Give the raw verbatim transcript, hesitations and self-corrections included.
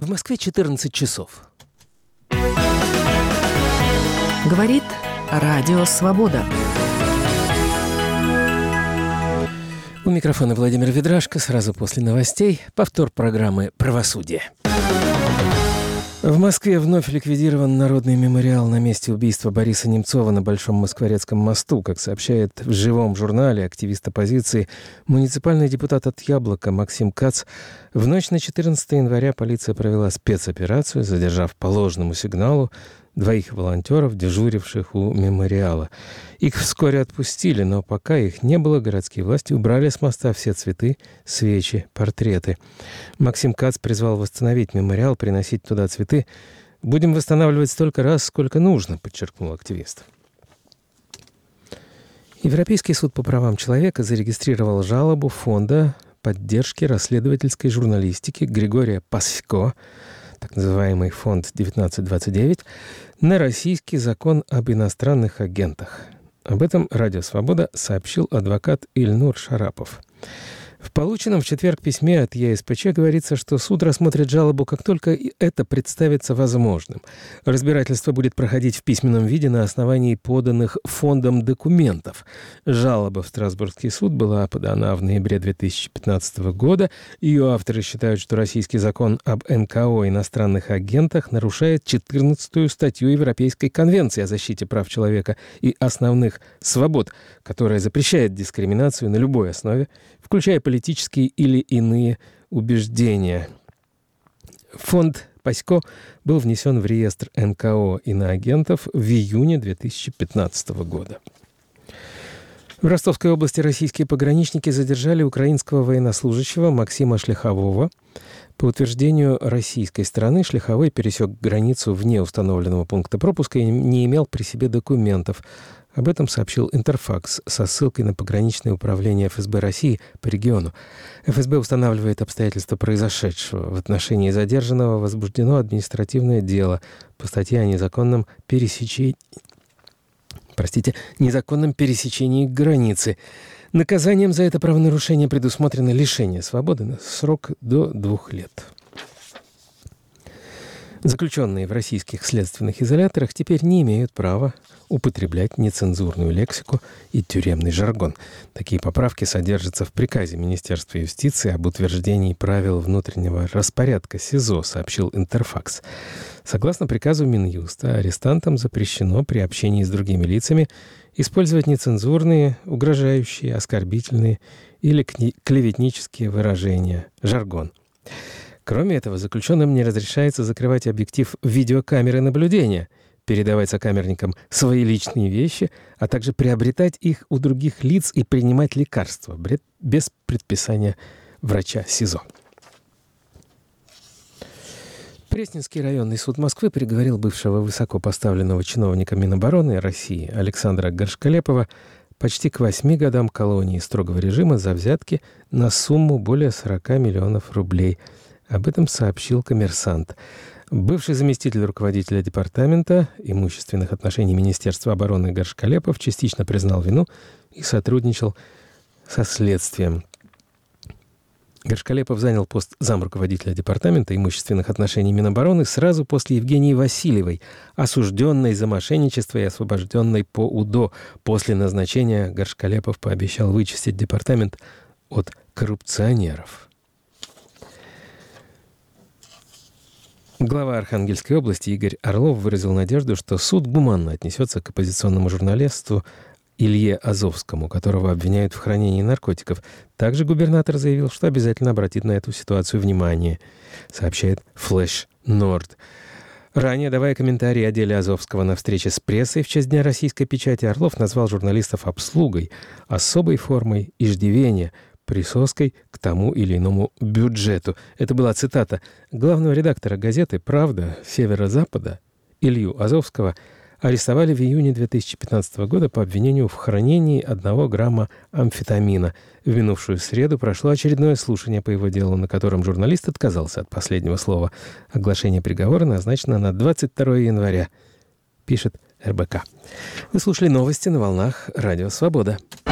В Москве четырнадцать часов. Говорит Радио Свобода. У микрофона Владимир Ведрашко. Сразу после новостей повтор программы «Правосудие». В Москве вновь ликвидирован народный мемориал на месте убийства Бориса Немцова на Большом Москворецком мосту. Как сообщает в «Живом» журнале активист оппозиции, муниципальный депутат от «Яблока» Максим Кац, в ночь на четырнадцатое января полиция провела спецоперацию, задержав по ложному сигналу двоих волонтеров, дежуривших у мемориала. Их вскоре отпустили, но пока их не было, городские власти убрали с моста все цветы, свечи, портреты. Максим Кац призвал восстановить мемориал, приносить туда цветы. «Будем восстанавливать столько раз, сколько нужно», — подчеркнул активист. Европейский суд по правам человека зарегистрировал жалобу Фонда поддержки расследовательской журналистики Григория Пасько, так называемый фонд девятнадцать двадцать девять, на российский закон об иностранных агентах. Об этом Радио Свобода сообщил адвокат Ильнур Шарапов. В полученном в четверг письме от ЕСПЧ говорится, что суд рассмотрит жалобу, как только это представится возможным. Разбирательство будет проходить в письменном виде на основании поданных фондом документов. Жалоба в Страсбургский суд была подана в ноябре две тысячи пятнадцатого года. Ее авторы считают, что российский закон об эн ка о иностранных агентах нарушает четырнадцатую статью Европейской конвенции о защите прав человека и основных свобод, которая запрещает дискриминацию на любой основе, включая политические или иные убеждения. Фонд Пасько был внесен в реестр эн ка о иноагентов в июне две тысячи пятнадцатого года. В Ростовской области российские пограничники задержали украинского военнослужащего Максима Шляхового. По утверждению российской стороны, Шляховой пересек границу вне установленного пункта пропуска и не имел при себе документов. Об этом сообщил Интерфакс со ссылкой на пограничное управление эф эс бэ России по региону. эф эс бэ устанавливает обстоятельства произошедшего. В отношении задержанного возбуждено административное дело по статье о незаконном пересечении, простите, незаконном пересечении границы. Наказанием за это правонарушение предусмотрено лишение свободы на срок до двух лет. Заключенные в российских следственных изоляторах теперь не имеют права употреблять нецензурную лексику и тюремный жаргон. Такие поправки содержатся в приказе Министерства юстиции об утверждении правил внутреннего распорядка СИЗО, сообщил Интерфакс. Согласно приказу Минюста, арестантам запрещено при общении с другими лицами использовать нецензурные, угрожающие, оскорбительные или клеветнические выражения, жаргон. Кроме этого, заключенным не разрешается закрывать объектив видеокамеры наблюдения, передавать сокамерникам свои личные вещи, а также приобретать их у других лиц и принимать лекарства без предписания врача СИЗО. Пресненский районный суд Москвы приговорил бывшего высокопоставленного чиновника Минобороны России Александра Горшкалепова почти к восьми годам колонии строгого режима за взятки на сумму более сорока миллионов рублей. Об этом сообщил «Коммерсант». Бывший заместитель руководителя департамента имущественных отношений Министерства обороны Горшкалепов частично признал вину и сотрудничал со следствием. Горшкалепов занял пост замруководителя департамента имущественных отношений Минобороны сразу после Евгении Васильевой, осужденной за мошенничество и освобожденной по УДО. После назначения Горшкалепов пообещал вычистить департамент от коррупционеров. Глава Архангельской области Игорь Орлов выразил надежду, что суд гуманно отнесется к оппозиционному журналисту Илье Азовскому, которого обвиняют в хранении наркотиков. Также губернатор заявил, что обязательно обратит на эту ситуацию внимание, сообщает Флэш Норд. Ранее, давая комментарии о деле Азовского на встрече с прессой в честь Дня российской печати, Орлов назвал журналистов обслугой, особой формой иждивения, присоской к тому или иному бюджету. Это была цитата главного редактора газеты «Правда» Северо-Запада Илью Азовского арестовали в июне две тысячи пятнадцатого года по обвинению в хранении одного грамма амфетамина. В минувшую среду прошло очередное слушание по его делу, на котором журналист отказался от последнего слова. Оглашение приговора назначено на двадцать второе января, пишет эр бэ ка. Вы слушали новости на волнах Радио Свобода.